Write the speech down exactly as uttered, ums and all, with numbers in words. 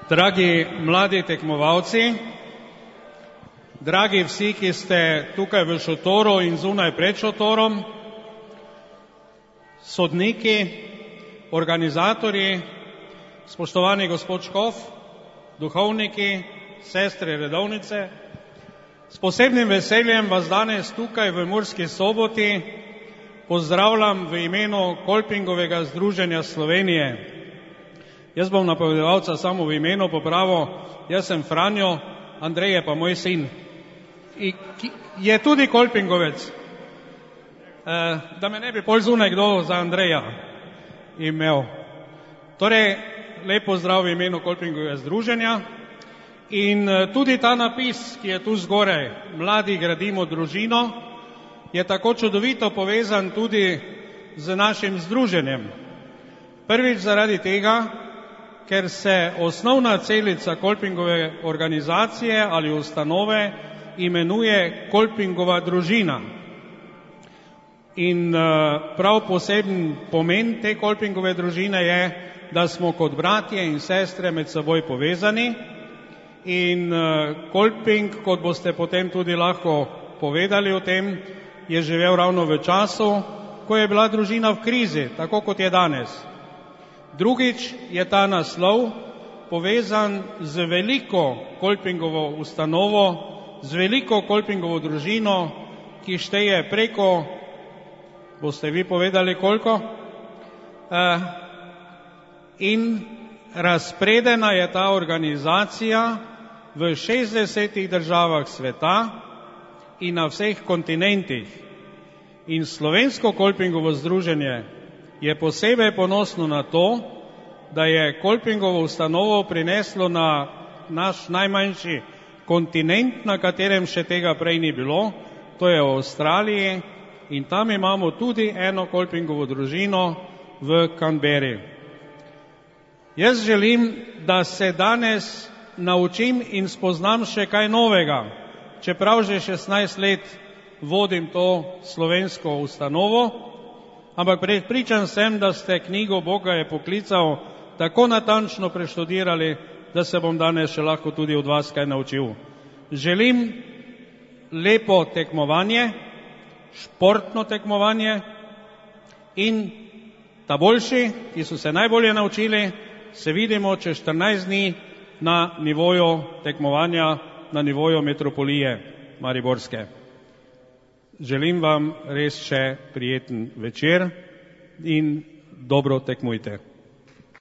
Dragi mladi tekmovalci, dragi vsi, ki ste tukaj v šotoru in zunaj pred šotorom, sodniki, organizatorji, spoštovani gospod Škof, duhovniki, sestre redovnice, s posebnim veseljem vas danes tukaj v Murski Soboti pozdravljam v imenu Kolpingovega združenja Slovenije. Jaz bom napovedovalca samo v imenu popravil, jaz sem Franjo, Andrej je pa moj sin. I, ki, je tudi Kolpingovec. E, da me ne bi pol zunaj kdo za Andreja imel. Torej, lep pozdrav v imenu Kolpingovega združenja. In tudi ta napis, ki je tu zgoraj, mladi gradimo družino, je tako čudovito povezan tudi z našim združenjem. Prvič zaradi tega, ker se osnovna celica Kolpingove organizacije ali ustanove imenuje Kolpingova družina. In prav poseben pomen te Kolpingove družine je, da smo kot bratje in sestre med seboj povezani. In Kolping, kot boste potem tudi lahko povedali o tem, je živel ravno v času, ko je bila družina v krizi, tako kot je danes. Drugič je ta naslov povezan z veliko Kolpingovo ustanovo, z veliko Kolpingovo družino, ki šteje preko, boste vi povedali koliko, uh, in razpredena je ta organizacija v šestdesetih državah sveta in na vseh kontinentih. In slovensko Kolpingovo združenje je posebej ponosno na to, da je Kolpingovo ustanovo prineslo na naš najmanjši kontinent, na katerem še tega prej ni bilo, to je v Avstraliji, in tam imamo tudi eno Kolpingovo družino v Canberri. Jaz želim, da se danes naučim in spoznam še kaj novega, čeprav že šestnajst let vodim to slovensko ustanovo, ampak prepričan sem, da ste knjigo Boga je poklical tako natančno preštudirali, da se bom danes še lahko tudi od vas kaj naučil. Želim lepo tekmovanje, športno tekmovanje in ta boljši, ki so se najbolje naučili, se vidimo čez štirinajst dni na nivoju tekmovanja, na nivoju metropolije mariborske. Želim vam res še prijeten večer in dobro tekmujte.